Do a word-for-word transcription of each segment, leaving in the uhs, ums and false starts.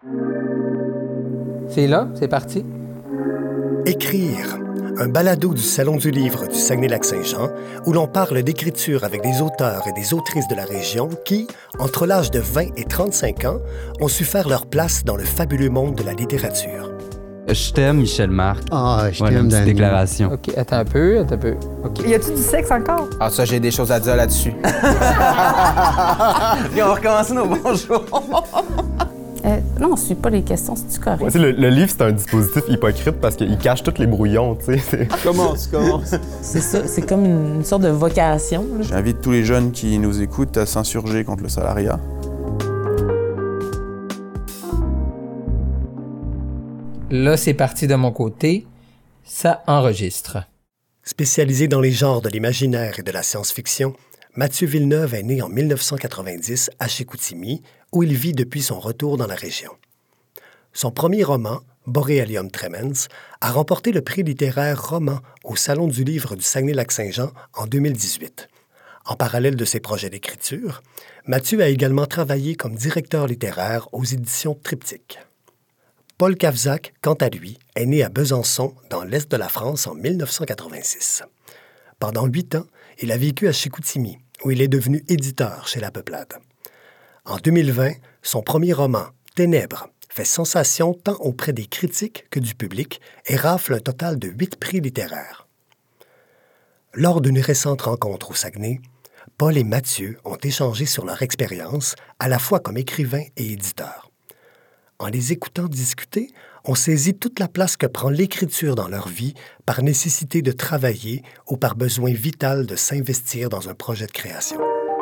C'est là, c'est parti. Écrire, un balado du Salon du livre du Saguenay-Lac-Saint-Jean où l'on parle d'écriture avec des auteurs et des autrices de la région qui, entre l'âge de vingt et trente-cinq ans, ont su faire leur place dans le fabuleux monde de la littérature. Je t'aime, Michel Marc. Ah, je Voilà, t'aime, une petite Daniel. déclaration. OK, attends un peu, attends un peu. OK. Y a-tu du sexe encore? Ah, ça, j'ai des choses à dire là-dessus. Puis on va recommencer nos bonjours. euh, là, on suit pas les questions, c'est-tu correct? Ouais, le, le livre, c'est un dispositif hypocrite parce qu'il cache tous les brouillons, tu sais. Commence, commence. C'est ça, c'est comme une, une sorte de vocation. Là. J'invite tous les jeunes qui nous écoutent à s'insurger contre le salariat. Là, c'est parti de mon côté. Ça enregistre. Spécialisé dans les genres de l'imaginaire et de la science-fiction, Mathieu Villeneuve est né en mille neuf cent quatre-vingt-dix à Chicoutimi, où il vit depuis son retour dans la région. Son premier roman, Borealium Tremens, a remporté le prix littéraire roman au Salon du livre du Saguenay-Lac-Saint-Jean en deux mille dix-huit. En parallèle de ses projets d'écriture, Mathieu a également travaillé comme directeur littéraire aux éditions Triptyque. Paul Cavzac, quant à lui, est né à Besançon, dans l'est de la France, en mille neuf cent quatre-vingt-six. Pendant huit ans, il a vécu à Chicoutimi, où il est devenu éditeur chez La Peuplade. En deux mille vingt, son premier roman, Ténèbres, fait sensation tant auprès des critiques que du public et rafle un total de huit prix littéraires. Lors d'une récente rencontre au Saguenay, Paul et Mathieu ont échangé sur leur expérience, à la fois comme écrivain et éditeur. En les écoutant discuter, on saisit toute la place que prend l'écriture dans leur vie par nécessité de travailler ou par besoin vital de s'investir dans un projet de création.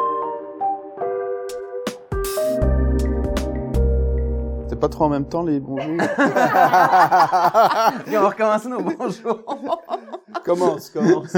C'est pas trop en même temps les bonjours? Puis on va recommencer nos bonjours. Commence, commence.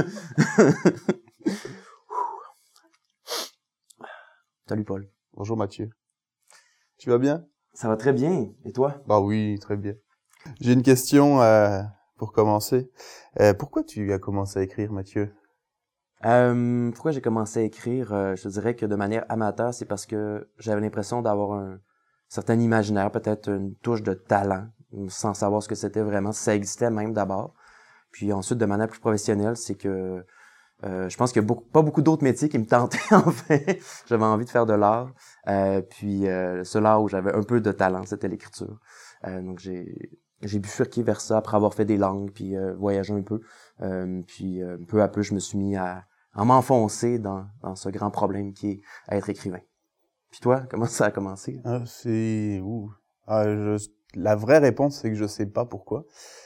Salut Paul. Bonjour Mathieu. Tu vas bien? Ça va très bien. Et toi? Bah oui, très bien. J'ai une question euh, pour commencer. Euh, pourquoi tu as commencé à écrire, Mathieu? Euh, pourquoi j'ai commencé à écrire? Euh, je te dirais que de manière amateur, c'est parce que j'avais l'impression d'avoir un certain imaginaire, peut-être une touche de talent, sans savoir ce que c'était vraiment, si ça existait même d'abord. Puis ensuite, de manière plus professionnelle, c'est que euh, je pense qu'il y a beaucoup, pas beaucoup d'autres métiers qui me tentaient, en fait. J'avais envie de faire de l'art. Euh, puis euh, ce là où j'avais un peu de talent, c'était l'écriture. Euh, donc j'ai j'ai bifurqué vers ça après avoir fait des langues, puis euh, voyagé un peu. Euh, puis euh, peu à peu, je me suis mis à, à m'enfoncer dans, dans ce grand problème qui est à être écrivain. Puis toi, comment ça a commencé? Ah, c'est... Ouh. Ah, je... La vraie réponse, c'est que je sais pas pourquoi.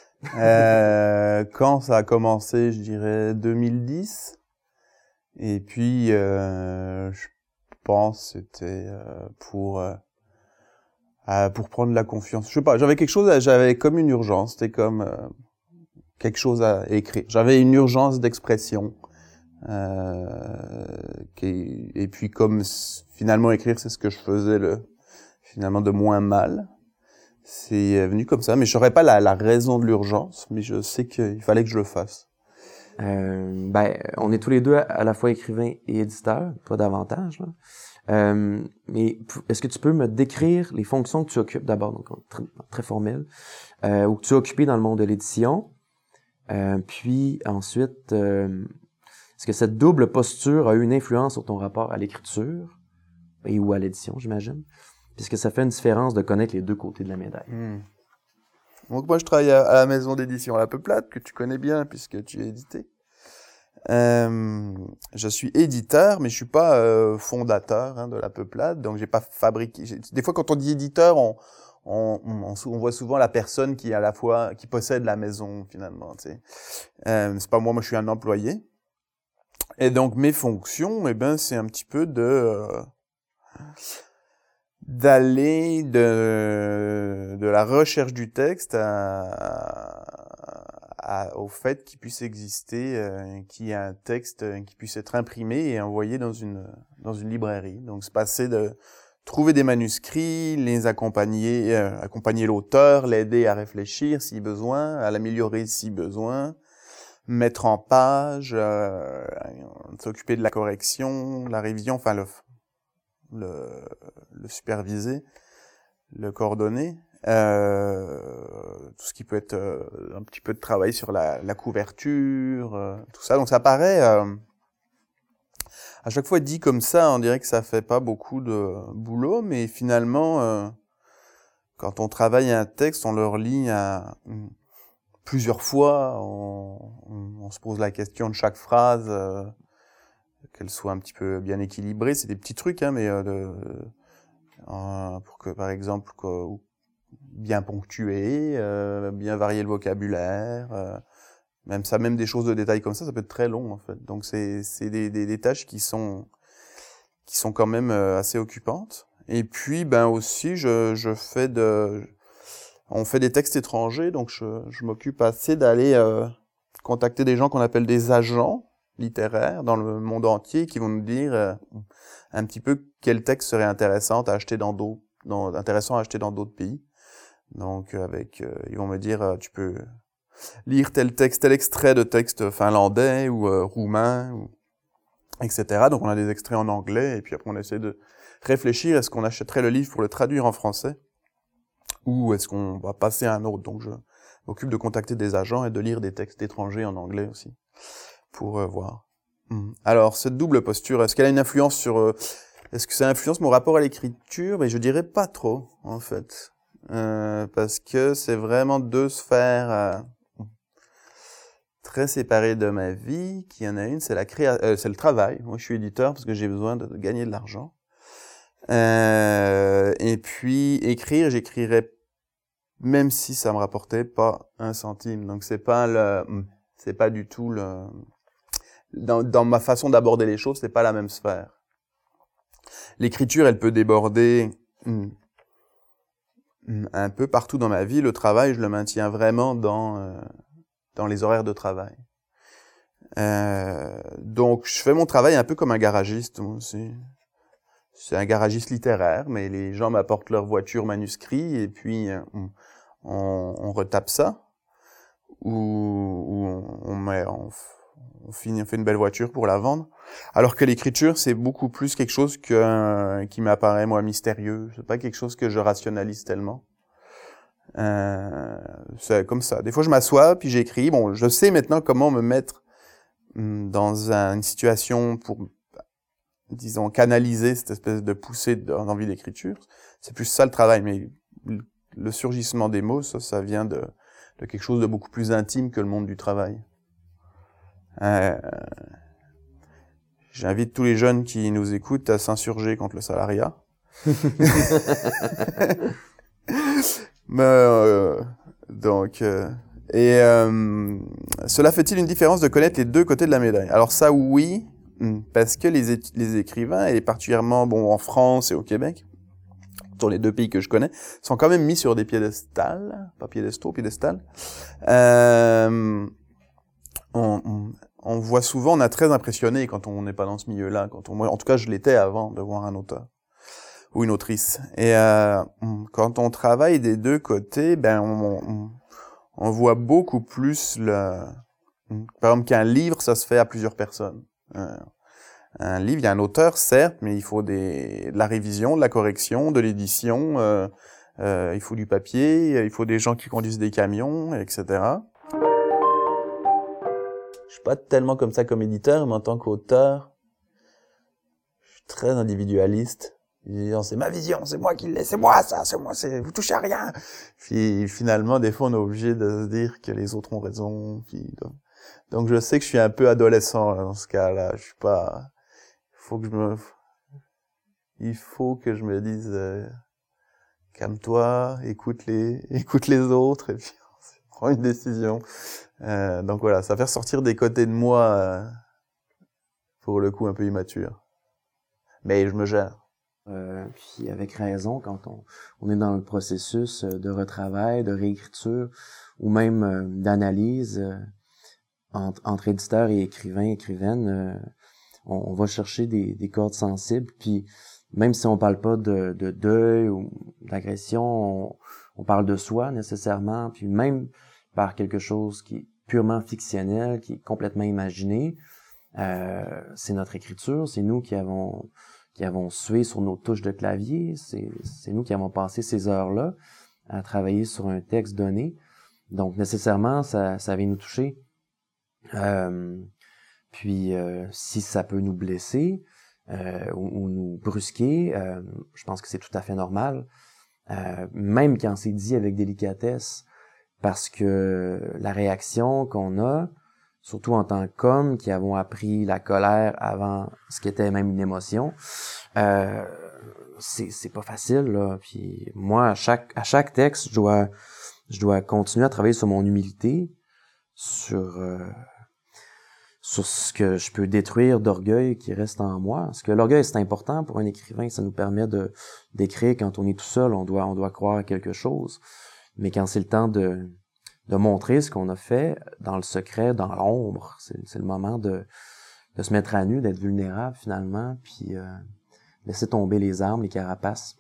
Euh, quand ça a commencé, je dirais deux mille dix. Et puis, euh, je pense que c'était euh, pour euh, euh, pour prendre la confiance. Je sais pas, j'avais quelque chose, à, j'avais comme une urgence. C'était comme euh, quelque chose à écrire. J'avais une urgence d'expression. Euh, qui, et puis comme finalement écrire, c'est ce que je faisais le finalement de moins mal. C'est venu comme ça, mais je saurais pas la, la raison de l'urgence, mais je sais qu'il fallait que je le fasse. Euh, ben, on est tous les deux à la fois écrivain et éditeur, toi davantage, là. Euh, mais est-ce que tu peux me décrire les fonctions que tu occupes d'abord, donc très, très formel, euh, ou que tu as occupé dans le monde de l'édition, euh, puis ensuite, euh, est-ce que cette double posture a eu une influence sur ton rapport à l'écriture et ou à l'édition, j'imagine? Puisque ça fait une différence de connaître les deux côtés de la médaille. Mmh. Donc moi, je travaille à, à la maison d'édition La Peuplade, que tu connais bien puisque tu es édité. Euh, je suis éditeur, mais je suis pas euh, fondateur hein, de La Peuplade, donc j'ai pas fabriqué. J'ai, des fois, quand on dit éditeur, on, on, on, on voit souvent la personne qui est à la fois qui possède la maison finalement. Tu sais. Euh, c'est pas moi, moi je suis un employé. Et donc mes fonctions, eh ben c'est un petit peu de euh, d'aller de de la recherche du texte à, à au fait qu'il puisse exister, euh, qu'il y ait un texte euh, qui puisse être imprimé et envoyé dans une dans une librairie. Donc c'est passer de trouver des manuscrits, les accompagner, euh, accompagner l'auteur, l'aider à réfléchir si besoin, à l'améliorer si besoin, mettre en page, euh, s'occuper de la correction, la révision, enfin le le, le superviser, le coordonner, Euh, tout ce qui peut être euh, un petit peu de travail sur la, la couverture, euh, tout ça. Donc ça paraît, euh, à chaque fois dit comme ça, on dirait que ça fait pas beaucoup de boulot, mais finalement, euh, quand on travaille un texte, on le relit à, plusieurs fois, on, on, on se pose la question de chaque phrase, euh, qu'elle soit un petit peu bien équilibrée. C'est des petits trucs, hein, mais euh, de, euh, pour que, par exemple, que, bien ponctué, euh, bien varier le vocabulaire, euh, même ça, même des choses de détail comme ça, ça peut être très long en fait. Donc c'est c'est des, des des tâches qui sont qui sont quand même euh, assez occupantes. Et puis ben aussi je je fais de on fait des textes étrangers, donc je je m'occupe assez d'aller euh, contacter des gens qu'on appelle des agents littéraires dans le monde entier qui vont nous dire euh, un petit peu quel texte serait intéressant à acheter dans d'autres dans intéressant à acheter dans d'autres pays. Donc avec euh, ils vont me dire euh, tu peux lire tel texte, tel extrait de texte finlandais ou euh, roumain, ou, et cetera. Donc on a des extraits en anglais et puis après on essaie de réfléchir, est-ce qu'on achèterait le livre pour le traduire en français ou est-ce qu'on va passer à un autre. Donc je m'occupe de contacter des agents et de lire des textes étrangers en anglais aussi pour euh, voir. Hum. Alors cette double posture, est-ce qu'elle a une influence sur euh, est-ce que ça influence mon rapport à l'écriture? Ben je dirais pas trop en fait. Euh, parce que c'est vraiment deux sphères euh, très séparées de ma vie. Qu'il y en a une, c'est la créa, euh, c'est le travail. Moi, je suis éditeur parce que j'ai besoin de, de gagner de l'argent. Euh, et puis écrire, j'écrirais même si ça me rapportait pas un centime. Donc c'est pas le, c'est pas du tout le, dans, dans ma façon d'aborder les choses, c'est pas la même sphère. L'écriture, elle peut déborder. Hmm, un peu partout dans ma vie. Le travail, je le maintiens vraiment dans euh, dans les horaires de travail. Euh, donc, je fais mon travail un peu comme un garagiste, moi aussi. C'est un garagiste littéraire, mais les gens m'apportent leur voiture manuscrit et puis euh, on, on retape ça ou, ou on, on met on, on finit on fait une belle voiture pour la vendre. Alors que l'écriture, c'est beaucoup plus quelque chose que euh, qui m'apparaît moi mystérieux. C'est pas quelque chose que je rationalise tellement. Euh, c'est comme ça. Des fois, je m'assois puis j'écris. Bon, je sais maintenant comment me mettre hum, dans un, une situation pour, disons, canaliser cette espèce de poussée d'envie d'écriture. C'est plus ça le travail. Mais le surgissement des mots, ça, ça vient de, de quelque chose de beaucoup plus intime que le monde du travail. Euh, J'invite tous les jeunes qui nous écoutent à s'insurger contre le salariat. Mais, euh, donc, euh, et euh, cela fait-il une différence de connaître les deux côtés de la médaille? Alors ça, oui, parce que les, é- les écrivains, et particulièrement bon en France et au Québec, sur les deux pays que je connais, sont quand même mis sur des piédestals, pas piédestaux, piédestals. Euh, on, on, on voit souvent, on est très impressionné quand on n'est pas dans ce milieu-là. Quand on, moi, en tout cas, je l'étais avant de voir un auteur ou une autrice. Et euh, quand on travaille des deux côtés, ben on, on, on voit beaucoup plus le. Par exemple, qu'un livre, ça se fait à plusieurs personnes. Euh, un livre, il y a un auteur, certes, mais il faut des, de la révision, de la correction, de l'édition. Euh, euh, il faut du papier, il faut des gens qui conduisent des camions, et cetera. Je suis pas tellement comme ça comme éditeur, mais en tant qu'auteur, je suis très individualiste. C'est ma vision, c'est moi qui l'ai, c'est moi ça, c'est moi, c'est vous touchez à rien. Puis finalement, des fois, on est obligé de se dire que les autres ont raison. Puis, donc, donc je sais que je suis un peu adolescent là, dans ce cas-là. Je suis pas. Il faut que je me. Il faut que je me dise, euh, calme-toi, écoute les, écoute les autres et puis prends une décision. Euh, donc voilà, ça va faire sortir des côtés de moi, euh, pour le coup un peu immature. Mais je me gère. Euh, puis avec raison, quand on, on est dans le processus de retravail, de réécriture ou même euh, d'analyse euh, entre, entre éditeurs et écrivains, écrivaines, euh, on, on va chercher des, des cordes sensibles. Puis même si on parle pas de, de deuil ou d'agression, on, on parle de soi nécessairement. Puis même par quelque chose qui est purement fictionnel, qui est complètement imaginé, euh, c'est notre écriture, c'est nous qui avons qui avons sué sur nos touches de clavier, c'est, c'est nous qui avons passé ces heures-là. à travailler sur un texte donné. Donc, nécessairement, ça, ça vient nous toucher. Euh, puis, euh, si ça peut nous blesser euh, ou, ou nous brusquer, euh, je pense que c'est tout à fait normal. Euh, même quand c'est dit avec délicatesse, parce que la réaction qu'on a, surtout en tant qu'hommes qui avons appris la colère avant ce qui était même une émotion, euh, c'est c'est pas facile là. Puis moi, à chaque à chaque texte, je dois je dois continuer à travailler sur mon humilité, sur euh, sur ce que je peux détruire d'orgueil qui reste en moi. Parce que l'orgueil, c'est important pour un écrivain, ça nous permet de d'écrire quand on est tout seul, on doit on doit croire à quelque chose. Mais quand c'est le temps de de montrer ce qu'on a fait dans le secret, dans l'ombre, c'est c'est le moment de de se mettre à nu, d'être vulnérable finalement, puis euh, laisser tomber les armes, les carapaces.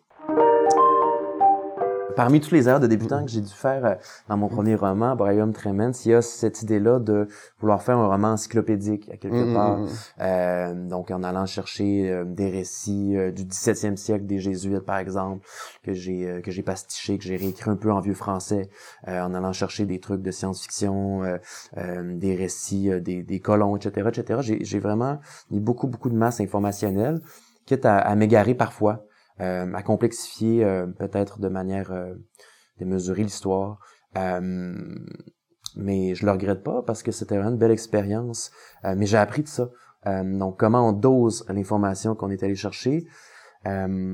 Parmi toutes les erreurs de débutant que j'ai dû faire euh, dans mon premier roman, Boralium Tremens, il y a cette idée-là de vouloir faire un roman encyclopédique à quelque mmh, part. Mmh. Euh, donc, en allant chercher euh, des récits euh, du dix-septième siècle des Jésuites, par exemple, que j'ai euh, que j'ai pastiché, que j'ai réécrit un peu en vieux français, euh, en allant chercher des trucs de science-fiction, euh, euh, des récits euh, des, des colons, et cetera, et cetera. J'ai, j'ai vraiment mis beaucoup, beaucoup de masse informationnelle, quitte à, à m'égarer parfois. Euh, à complexifier euh, peut-être de manière euh, démesurée l'histoire. Euh, mais je le regrette pas parce que c'était vraiment une belle expérience. Euh, mais j'ai appris de ça. Euh, donc, comment on dose l'information qu'on est allé chercher. Euh,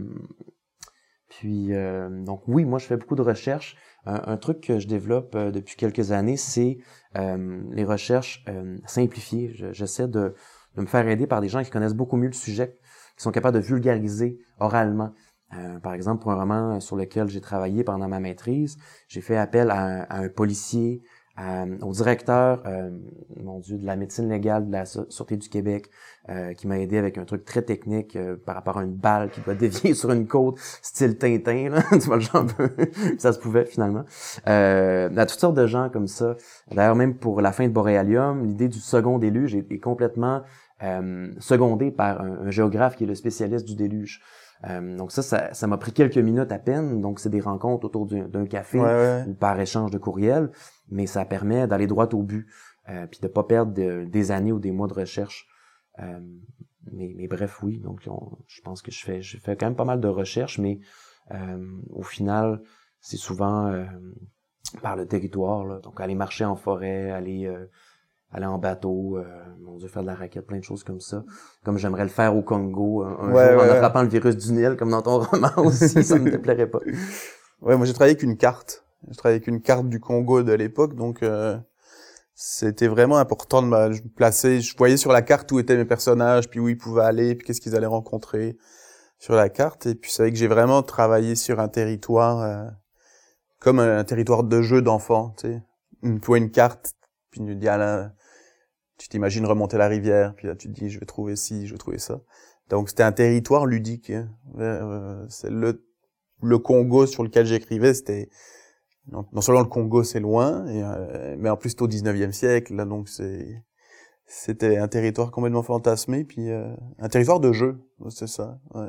puis, euh, donc oui, moi, je fais beaucoup de recherches. Un, un truc que je développe euh, depuis quelques années, c'est euh, les recherches euh, simplifiées. Je, j'essaie de, de me faire aider par des gens qui connaissent beaucoup mieux le sujet, qui sont capables de vulgariser oralement. Euh, par exemple, pour un roman sur lequel j'ai travaillé pendant ma maîtrise, j'ai fait appel à un, à un policier, à, au directeur, euh, mon Dieu, de la médecine légale de la Sûreté du Québec, euh, qui m'a aidé avec un truc très technique euh, par rapport à une balle qui doit dévier sur une côte, style Tintin, là, tu vois le genre, ça se pouvait finalement. Euh, à toutes sortes de gens comme ça. D'ailleurs, même pour la fin de Borealium, l'idée du second déluge est, est complètement Euh, secondé par un, un géographe qui est le spécialiste du déluge. Euh, donc ça, ça, ça m'a pris quelques minutes à peine. Donc c'est des rencontres autour d'un, d'un café ouais, ouais. ou par échange de courriel, mais ça permet d'aller droit au but, euh, puis de pas perdre de, des années ou des mois de recherche. Euh, mais, mais bref, oui. Donc on, je pense que je fais, je fais quand même pas mal de recherches, mais euh, au final, c'est souvent euh, par le territoire. Là. Donc aller marcher en forêt, aller euh, aller en bateau, euh, mon Dieu, faire de la raquette, plein de choses comme ça. Comme j'aimerais le faire au Congo, un, un ouais, jour ouais, en attrapant ouais. le virus du Nil, comme dans ton roman aussi, ça me déplairait pas. Ouais, moi j'ai travaillé avec une carte. J'ai travaillé avec une carte du Congo de l'époque, donc euh, c'était vraiment important de me placer. Je voyais sur la carte où étaient mes personnages, puis où ils pouvaient aller, puis qu'est-ce qu'ils allaient rencontrer sur la carte. Et puis c'est vrai que j'ai vraiment travaillé sur un territoire euh, comme un, un territoire de jeu d'enfant, tu sais. Une fois une carte, puis tu dis, ah là, tu t'imagines remonter la rivière, puis là tu te dis, je vais trouver ci, je vais trouver ça. Donc c'était un territoire ludique. Hein. Euh, c'est le le Congo sur lequel j'écrivais, c'était non, non seulement le Congo c'est loin, et, euh, mais en plus c'est au dix-neuvième siècle, là donc c'est c'était un territoire complètement fantasmé, puis euh, un territoire de jeu, c'est ça. Ouais.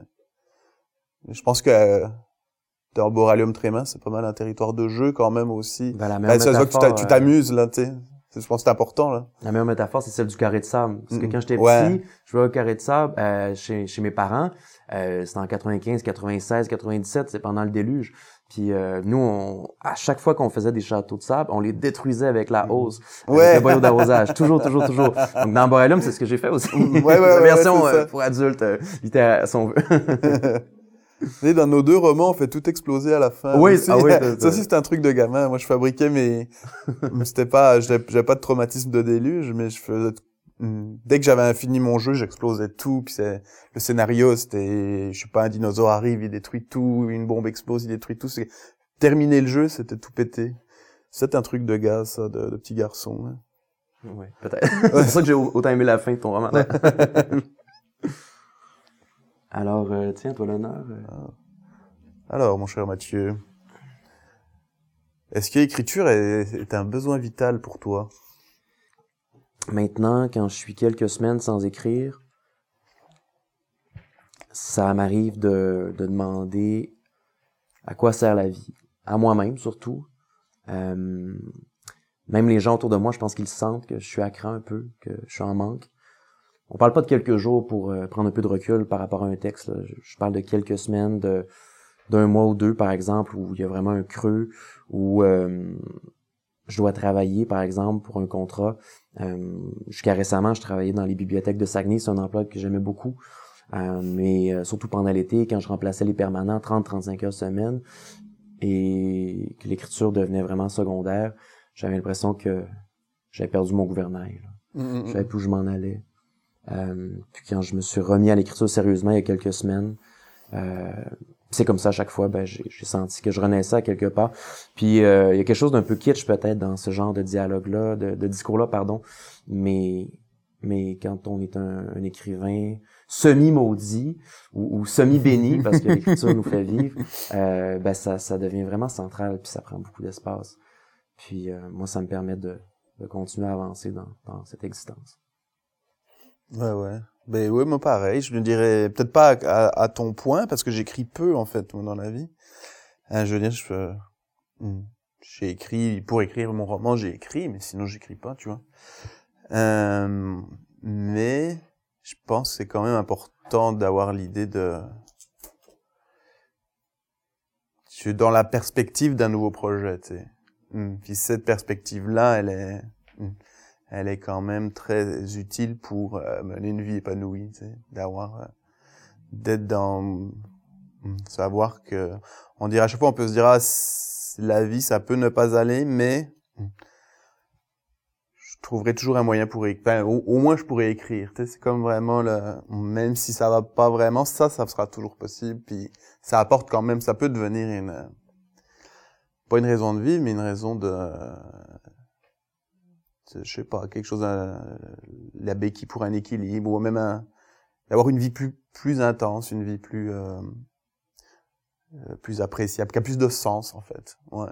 Je pense que euh, dans Boralium Tremens, c'est pas mal un territoire de jeu quand même aussi. Ben, la meilleure ben, métaphore, ça, tu t'amuses là, tu sais. Je pense que c'est important, là. La meilleure métaphore, c'est celle du carré de sable. Parce que mmh. quand j'étais ouais. petit, je jouais au carré de sable euh, chez, chez mes parents. Euh, c'était en quatre-vingt-quinze, quatre-vingt-seize, quatre-vingt-dix-sept, c'est pendant le déluge. Puis euh, nous, on, à chaque fois qu'on faisait des châteaux de sable, on les détruisait avec la hose, ouais. avec le boyau d'arrosage. toujours, toujours, toujours. Donc dans Boralium, c'est ce que j'ai fait aussi. Ouais, ouais, la ouais, version ouais, euh, pour adultes, euh, littéraire, si on veut. Et dans nos deux romans, on fait tout exploser à la fin. Oui, aussi. Ah oui, ça aussi, c'était un truc de gamin. Moi, je fabriquais mes, c'était pas, j'avais, j'avais pas de traumatisme de déluge, mais je faisais, dès que j'avais fini mon jeu, j'explosais tout. Puis c'est, le scénario, c'était, je sais pas, un dinosaure arrive, il détruit tout, une bombe explose, il détruit tout. C'est, terminer le jeu, c'était tout péter. C'était un truc de gars, ça, de, de petit garçon. Hein. Oui, peut-être. C'est pour ça que j'ai autant aimé la fin de ton roman. Alors, euh, tiens, toi l'honneur. Euh... Alors, mon cher Mathieu, est-ce que l'écriture est, est un besoin vital pour toi? Maintenant, quand je suis quelques semaines sans écrire, ça m'arrive de, de demander à quoi sert la vie. à moi-même surtout. Euh, même les gens autour de moi, je pense qu'ils sentent que je suis à cran un peu, que je suis en manque. On parle pas de quelques jours pour euh, prendre un peu de recul par rapport à un texte. Là. Je, je parle de quelques semaines, de d'un mois ou deux, par exemple, où il y a vraiment un creux, où euh, je dois travailler, par exemple, pour un contrat. Euh, jusqu'à récemment, je travaillais dans les bibliothèques de Saguenay. C'est un emploi que j'aimais beaucoup. Euh, mais euh, surtout pendant l'été, quand je remplaçais les permanents, trente à trente-cinq heures semaine, et que l'écriture devenait vraiment secondaire, j'avais l'impression que j'avais perdu mon gouvernail. Là. Mm-hmm. Je savais plus où je m'en allais. Euh, puis quand je me suis remis à l'écriture sérieusement il y a quelques semaines, euh, c'est comme ça à chaque fois, ben j'ai, j'ai senti que je renaissais à quelque part. Puis euh, il y a quelque chose d'un peu kitsch peut-être dans ce genre de dialogue-là, de, de discours-là, pardon. Mais mais quand on est un, un écrivain semi-maudit ou, ou semi-béni, parce que l'écriture nous fait vivre, euh, ben ça ça devient vraiment central, puis ça prend beaucoup d'espace. Puis euh, moi, ça me permet de, de continuer à avancer dans, dans cette existence. Ouais, ouais. Ben oui, moi pareil. Je me dirais peut-être pas à, à, à ton point, parce que j'écris peu en fait moi, dans la vie. Euh, je veux dire, je, euh, j'ai écrit pour écrire mon roman, j'ai écrit, mais sinon j'écris pas, tu vois. Euh, mais je pense que c'est quand même important d'avoir l'idée de, je suis dans la perspective d'un nouveau projet, tu sais. Puis cette perspective-là, elle est elle est quand même très utile pour euh, mener une vie épanouie, tu sais, d'avoir, euh, d'être dans, savoir que, on dirait à chaque fois, on peut se dire, ah, la vie, ça peut ne pas aller, mais je trouverai toujours un moyen pour écrire, enfin, au, au moins je pourrais écrire, tu sais, c'est comme vraiment le, même si ça va pas vraiment, ça, ça sera toujours possible, puis ça apporte quand même, ça peut devenir une, pas une raison de vivre, mais une raison de, je sais pas, quelque chose, à, la béquille pour un équilibre, ou même un, d'avoir une vie plus, plus intense, une vie plus, euh, plus appréciable, qui a plus de sens, en fait. Ouais.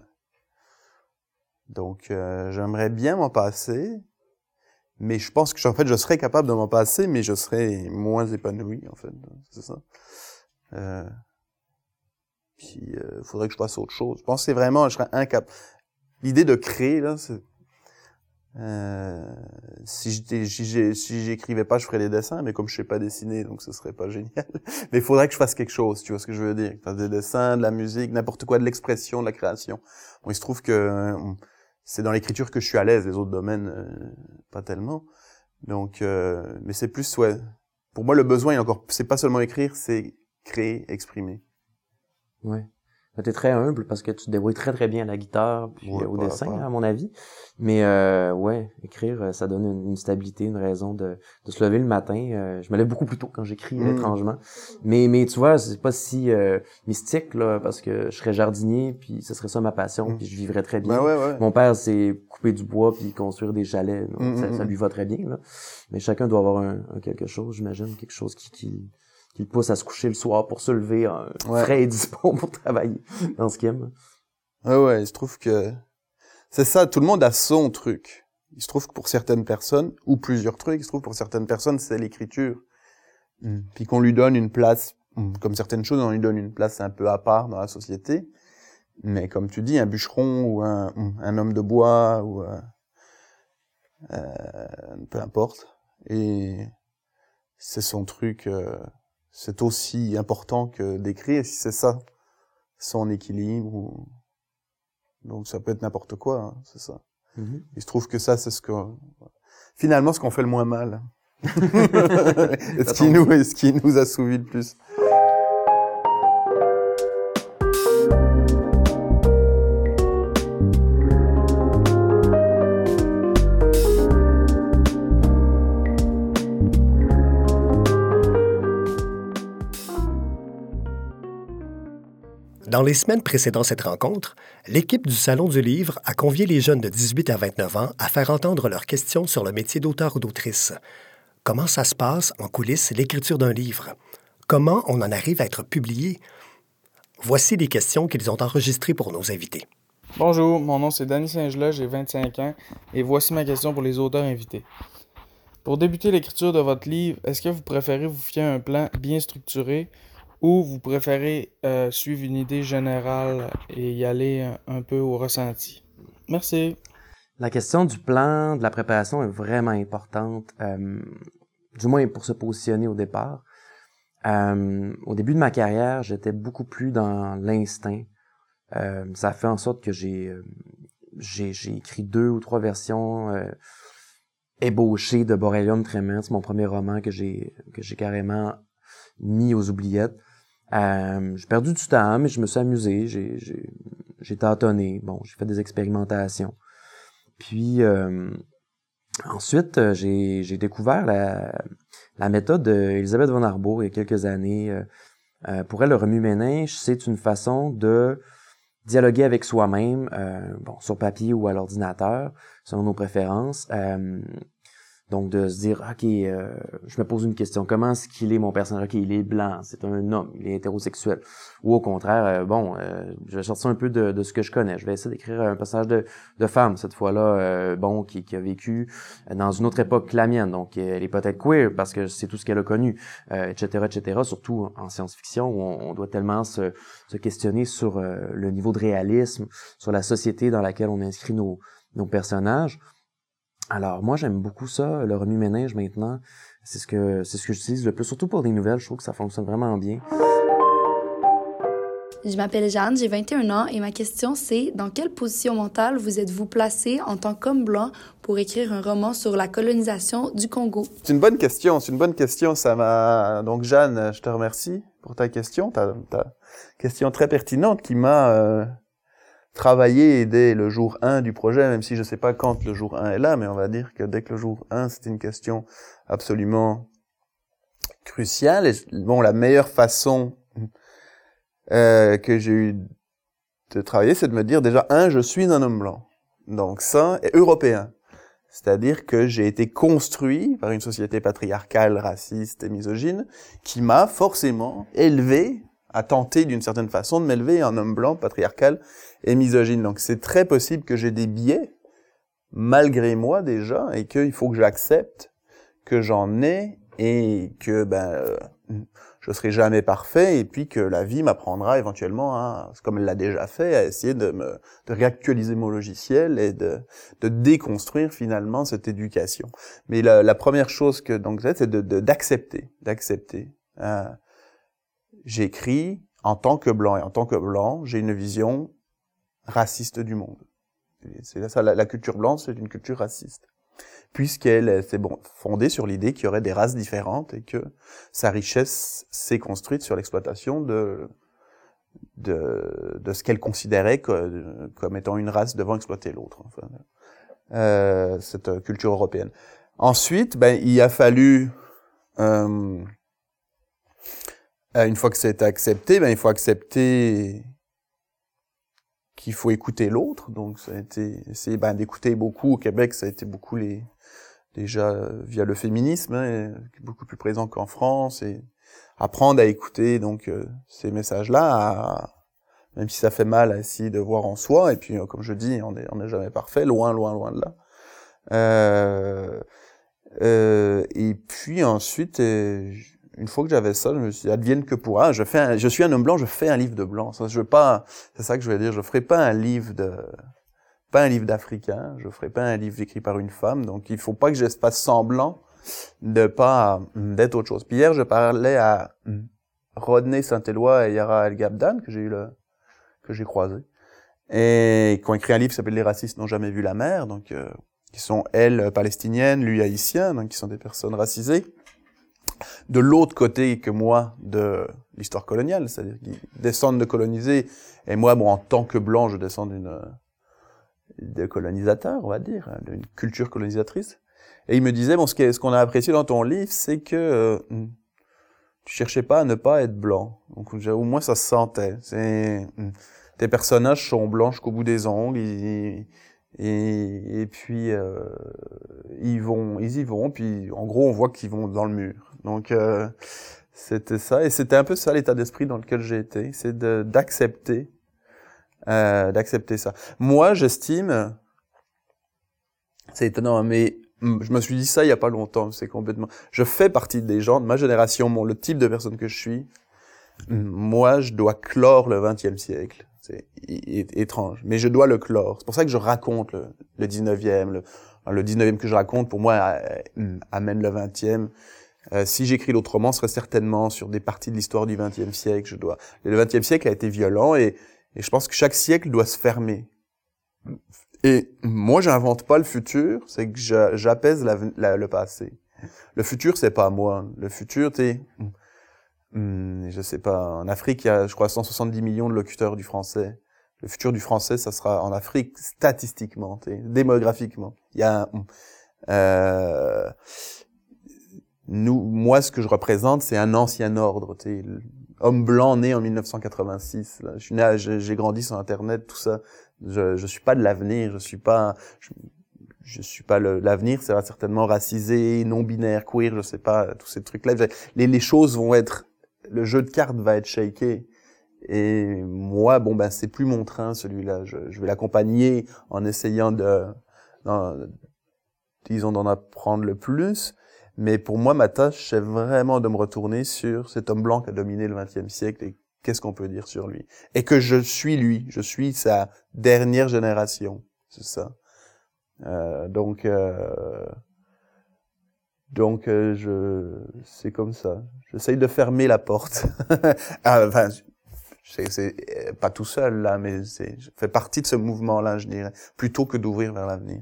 Donc, euh, j'aimerais bien m'en passer, mais je pense que, en fait, je serais capable de m'en passer, mais je serais moins épanoui, en fait. C'est ça. Euh, puis, il euh, faudrait que je fasse autre chose. Je pense que c'est vraiment, je serais incapable. L'idée de créer, là, c'est, Euh, si j'étais, si j'ai, si j'écrivais pas, je ferais des dessins, mais comme je sais pas dessiner, donc ce serait pas génial. Mais il faudrait que je fasse quelque chose, tu vois ce que je veux dire. Que je fasse des dessins, de la musique, n'importe quoi, de l'expression, de la création. Bon, il se trouve que euh, c'est dans l'écriture que je suis à l'aise, les autres domaines, euh, pas tellement. Donc, euh, mais c'est plus, ouais. Pour moi, le besoin, il est encore, c'est pas seulement écrire, c'est créer, exprimer. Ouais. T'es très humble parce que tu te débrouilles très très bien à la guitare puis ouais, au pas, dessin, pas. à mon avis. Mais euh, ouais, écrire, ça donne une, une stabilité, une raison de, de se lever le matin. Euh, je me lève beaucoup plus tôt quand j'écris, mmh. étrangement. Mais mais tu vois, c'est pas si euh, mystique là, parce que je serais jardinier puis ce serait ça ma passion, mmh. puis je vivrais très bien. Ben ouais, ouais. Mon père, c'est couper du bois puis construire des chalets. Donc mmh. ça, ça lui va très bien là. Mais chacun doit avoir un, un quelque chose, j'imagine, quelque chose qui qui qui le pousse à se coucher le soir pour se lever euh, ouais. frais et dispo pour travailler dans ce qu'il aime. Ouais, ouais, il se trouve que c'est ça, tout le monde a son truc. Il se trouve que pour certaines personnes, ou plusieurs trucs, il se trouve que pour certaines personnes, c'est l'écriture. Mm. Puis qu'on lui donne une place, comme certaines choses, on lui donne une place un peu à part dans la société. Mais comme tu dis, un bûcheron ou un, un homme de bois, ou euh, euh, peu importe. Et c'est son truc... Euh, c'est aussi important que d'écrire, si c'est ça, son équilibre. Ou... Donc ça peut être n'importe quoi, hein, c'est ça. Mm-hmm. Il se trouve que ça, c'est ce que... Finalement, ce qu'on fait le moins mal. Et ce qui nous, ce qui nous assouvit le plus. Dans les semaines précédant cette rencontre, l'équipe du Salon du Livre a convié les jeunes de dix-huit à vingt-neuf ans à faire entendre leurs questions sur le métier d'auteur ou d'autrice. Comment ça se passe en coulisses l'écriture d'un livre? Comment on en arrive à être publié? Voici les questions qu'ils ont enregistrées pour nos invités. Bonjour, mon nom c'est Danny Saint-Gelais, j'ai vingt-cinq ans et voici ma question pour les auteurs invités. Pour débuter l'écriture de votre livre, est-ce que vous préférez vous fier à un plan bien structuré ou vous préférez euh, suivre une idée générale et y aller un, un peu au ressenti? Merci. La question du plan, de la préparation est vraiment importante, euh, du moins pour se positionner au départ. Euh, au début de ma carrière, j'étais beaucoup plus dans l'instinct. Euh, ça a fait en sorte que j'ai, euh, j'ai, j'ai écrit deux ou trois versions euh, ébauchées de Borrelium Tremens, mon premier roman que j'ai que j'ai carrément mis aux oubliettes. Euh, j'ai perdu du temps, mais je me suis amusé, j'ai, j'ai, j'ai tâtonné, bon, j'ai fait des expérimentations. Puis euh, ensuite, j'ai, j'ai découvert la, la méthode d'Elisabeth von Arbour il y a quelques années. Euh, pour elle, le remue-ménage, c'est une façon de dialoguer avec soi-même, euh, bon, sur papier ou à l'ordinateur, selon nos préférences. Euh, donc, de se dire, OK, euh, je me pose une question. Comment est-ce qu'il est, mon personnage? OK, il est blanc, c'est un homme, il est hétérosexuel. Ou au contraire, euh, bon, euh, je vais sortir un peu de, de ce que je connais. Je vais essayer d'écrire un personnage de, de femme, cette fois-là, euh, bon, qui, qui a vécu dans une autre époque que la mienne. Donc, elle est peut-être queer parce que c'est tout ce qu'elle a connu, euh, et cetera, et cetera. Surtout en science-fiction où on, on doit tellement se, se questionner sur euh, le niveau de réalisme, sur la société dans laquelle on inscrit nos, nos personnages. Alors, moi, j'aime beaucoup ça, le remue-ménage maintenant. C'est ce que, c'est ce que j'utilise le plus, surtout pour des nouvelles. Je trouve que ça fonctionne vraiment bien. Je m'appelle Jeanne, j'ai vingt et un ans et ma question c'est dans quelle position mentale vous êtes-vous placé en tant qu'homme blanc pour écrire un roman sur la colonisation du Congo? C'est une bonne question, c'est une bonne question. Ça m'a donc Jeanne, je te remercie pour ta question, ta, ta question très pertinente qui m'a euh, travaillé dès le jour un du projet, même si je sais pas quand le jour un est là, mais on va dire que dès que le jour un, c'était une question absolument cruciale. Et bon, la meilleure façon Euh, que j'ai eu de travailler, c'est de me dire déjà, un, je suis un homme blanc. Donc ça, est européen. C'est-à-dire que j'ai été construit par une société patriarcale, raciste et misogyne, qui m'a forcément élevé, à tenter d'une certaine façon de m'élever en homme blanc, patriarcal et misogyne. Donc c'est très possible que j'ai des biais, malgré moi déjà, et qu'il faut que j'accepte que j'en ai, et que, ben... Euh, je serai jamais parfait, et puis que la vie m'apprendra éventuellement, à, comme elle l'a déjà fait, à essayer de me de réactualiser mon logiciel et de de déconstruire finalement cette éducation. Mais la, la première chose que donc c'est de, de d'accepter, d'accepter. Euh, j'écris en tant que blanc, et en tant que blanc, j'ai une vision raciste du monde. Et c'est ça, la, la culture blanche, c'est une culture raciste, puisqu'elle s'est bon, fondée sur l'idée qu'il y aurait des races différentes et que sa richesse s'est construite sur l'exploitation de, de, de ce qu'elle considérait comme, comme étant une race devant exploiter l'autre. Enfin, euh, cette culture européenne. Ensuite, ben, il a fallu, euh, une fois que ça a été accepté, ben, il faut accepter qu'il faut écouter l'autre. Donc, ça a été essayer ben, d'écouter beaucoup au Québec, ça a été beaucoup les déjà euh, via le féminisme, hein, beaucoup plus présent qu'en France, et apprendre à écouter donc euh, ces messages-là, à, même si ça fait mal à essayer de voir en soi, et puis euh, comme je dis, on n'est on est jamais parfait, loin, loin, loin de là. Euh, euh, et puis ensuite, euh, une fois que j'avais ça, je me suis dit, advienne que pourra, je fais un, je suis un homme blanc, je fais un livre de blanc. Ça, je veux pas, c'est ça que je veux dire, je ferai pas un livre de pas un livre d'Africain, je ferai pas un livre écrit par une femme, donc il faut pas que je fasse semblant de pas d'être autre chose. Puis hier, je parlais à Rodney Saint-Éloi et Yara El-Gabdan, que j'ai eu le que j'ai croisé, et qui ont écrit un livre qui s'appelle Les racistes n'ont jamais vu la mer, donc euh, qui sont elles palestiniennes, lui haïtien, donc qui sont des personnes racisées, de l'autre côté que moi de l'histoire coloniale, c'est-à-dire qu'ils descendent de colonisés, et moi, bon, en tant que blanc, je descends d'une de colonisateurs, on va dire, d'une culture colonisatrice. Et il me disait, bon, ce qu'on ce qu'on a apprécié dans ton livre, c'est que euh, tu cherchais pas à ne pas être blanc. Donc, au moins, ça se sentait. C'est, tes personnages sont blancs jusqu'au bout des ongles, et, et, et puis euh, ils vont, ils y vont, puis en gros, on voit qu'ils vont dans le mur. Donc, euh, c'était ça, et c'était un peu ça l'état d'esprit dans lequel j'ai été, c'est de, d'accepter Euh, d'accepter ça. Moi, j'estime, c'est étonnant, mais je me suis dit ça il y a pas longtemps, c'est complètement, je fais partie des gens de ma génération, bon, le type de personne que je suis, moi, je dois clore le vingtième siècle. C'est étrange, mais je dois le clore. C'est pour ça que je raconte le, le dix-neuvième. Le, le dix-neuvième que je raconte, pour moi, amène le vingtième. Euh, si j'écris d'autres romans, ce serait certainement sur des parties de l'histoire du vingtième siècle. Je dois. Le vingtième siècle a été violent et, et je pense que chaque siècle doit se fermer. Et moi, j'invente pas le futur, c'est que je, j'apaise la, la, le passé. Le futur, c'est pas moi. Le futur, t'es, hum, je sais pas, en Afrique, il y a, je crois, cent soixante-dix millions de locuteurs du français. Le futur du français, ça sera en Afrique, statistiquement, t'es, démographiquement. Il y a, euh, nous, moi, ce que je représente, c'est un ancien ordre, t'es, homme blanc né en mille neuf cent quatre-vingt-six. Là. Je suis né, j'ai, j'ai grandi sur Internet, tout ça. Je, je suis pas de l'avenir, je suis pas, je, je suis pas le, l'avenir, c'est certainement racisé, non-binaire, queer, je sais pas, tous ces trucs-là. Les, les choses vont être, le jeu de cartes va être shaké. Et moi, bon, ben, c'est plus mon train, celui-là. Je, je vais l'accompagner en essayant de, d'en, disons, d'en apprendre le plus. Mais pour moi, ma tâche, c'est vraiment de me retourner sur cet homme blanc qui a dominé le vingtième siècle et qu'est-ce qu'on peut dire sur lui. Et que je suis lui, je suis sa dernière génération, c'est ça. Euh, donc, euh, donc, euh, je, c'est comme ça. J'essaye de fermer la porte. ah, enfin, c'est, c'est pas tout seul là, mais c'est, je fais partie de ce mouvement-là, je dirais, plutôt que d'ouvrir vers l'avenir.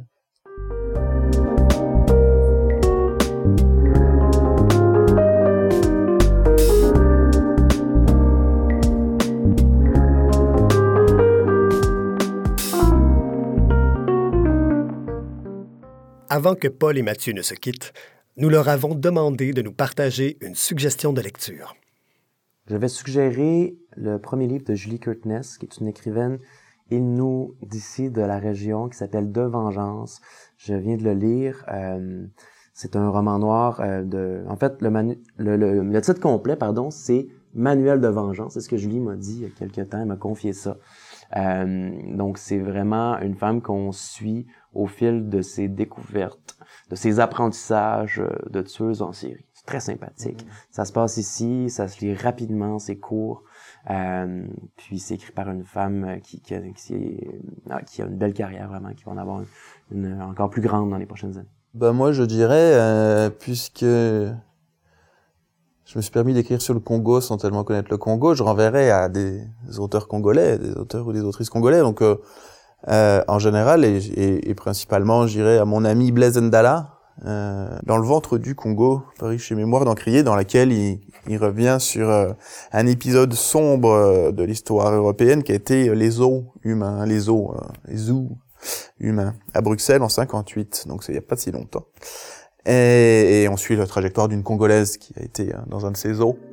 Avant que Paul et Mathieu ne se quittent, nous leur avons demandé de nous partager une suggestion de lecture. J'avais suggéré le premier livre de Julie Curtness, qui est une écrivaine Innu d'ici, de la région, qui s'appelle De Vengeance. Je viens de le lire. Euh, c'est un roman noir euh, de... En fait, le, manu... le, le, le titre complet, pardon, c'est Manuel de vengeance. C'est ce que Julie m'a dit il y a quelques temps. Elle m'a confié ça. Euh, donc, c'est vraiment une femme qu'on suit au fil de ses découvertes, de ses apprentissages de tueuse en série. C'est très sympathique. Mm-hmm. Ça se passe ici, ça se lit rapidement, c'est court. Euh, puis c'est écrit par une femme qui, qui, qui, est, qui a une belle carrière, vraiment, qui va en avoir une, une encore plus grande dans les prochaines années. Ben moi, je dirais, euh, puisque je me suis permis d'écrire sur le Congo sans tellement connaître le Congo, je renverrais à des auteurs congolais, des auteurs ou des autrices congolais. Donc, euh, euh, en général, et, et, et principalement, je dirais à mon ami Blaise Ndala, euh, Dans le ventre du Congo, paru chez Mémoire d'Encrier, dans laquelle il, il revient sur euh, un épisode sombre euh, de l'histoire européenne qui a été euh, les zoos humains, les zoos, euh, les zoos humains, à Bruxelles en cinquante-huit, donc c'est il n'y a pas si longtemps. Et, et on suit la trajectoire d'une Congolaise qui a été euh, dans un de ces zoos.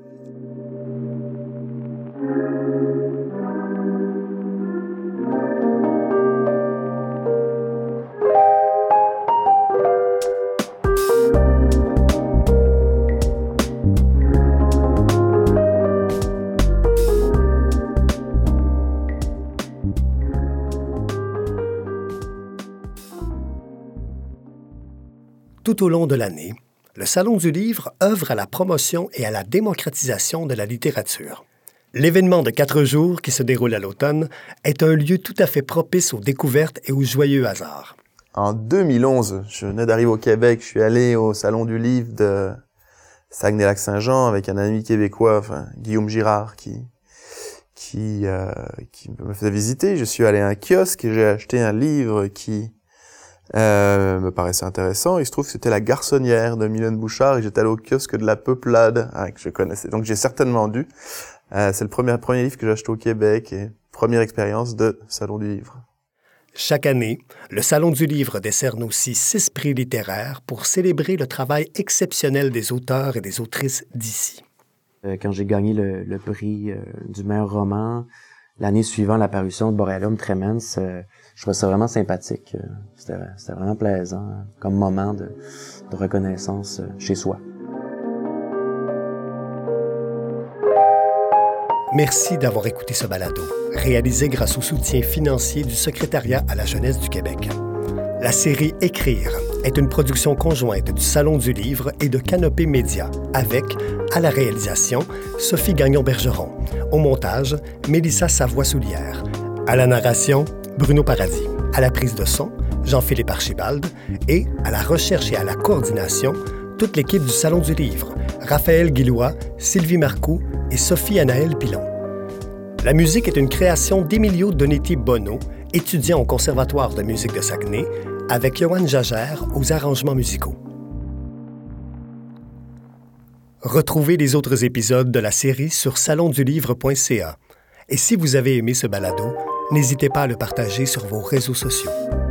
Tout au long de l'année, le Salon du Livre œuvre à la promotion et à la démocratisation de la littérature. L'événement de quatre jours qui se déroule à l'automne est un lieu tout à fait propice aux découvertes et aux joyeux hasards. En deux mille onze, je venais d'arriver au Québec, je suis allé au Salon du Livre de Saguenay-Lac-Saint-Jean avec un ami québécois, enfin, Guillaume Girard, qui, qui, euh, qui me faisait visiter. Je suis allé à un kiosque et j'ai acheté un livre qui Euh, me paraissait intéressant. Il se trouve que c'était La Garçonnière de Mylène Bouchard et j'étais allé au kiosque de La Peuplade, hein, que je connaissais. Donc j'ai certainement dû. Euh, c'est le premier, premier livre que j'ai acheté au Québec et première expérience de Salon du Livre. Chaque année, le Salon du Livre décerne aussi six prix littéraires pour célébrer le travail exceptionnel des auteurs et des autrices d'ici. Euh, quand j'ai gagné le, le prix euh, du meilleur roman, l'année suivant la parution de Borealium Tremens, euh, je trouvais ça vraiment sympathique. C'était, c'était vraiment plaisant hein, comme moment de, de reconnaissance chez soi. Merci d'avoir écouté ce balado, réalisé grâce au soutien financier du Secrétariat à la jeunesse du Québec. La série Écrire est une production conjointe du Salon du Livre et de Canopée Média, avec, à la réalisation, Sophie Gagnon-Bergeron, au montage, Mélissa Savoie-Soulière, à la narration, Bruno Paradis, à la prise de son, Jean-Philippe Archibald, et à la recherche et à la coordination, toute l'équipe du Salon du Livre, Raphaël Guillois, Sylvie Marcoux et Sophie Anaëlle Pilon. La musique est une création d'Emilio Donetti Bono, étudiant au Conservatoire de musique de Saguenay, avec Johan Jagère aux arrangements musicaux. Retrouvez les autres épisodes de la série sur salon du livre point c a. Et si vous avez aimé ce balado, n'hésitez pas à le partager sur vos réseaux sociaux.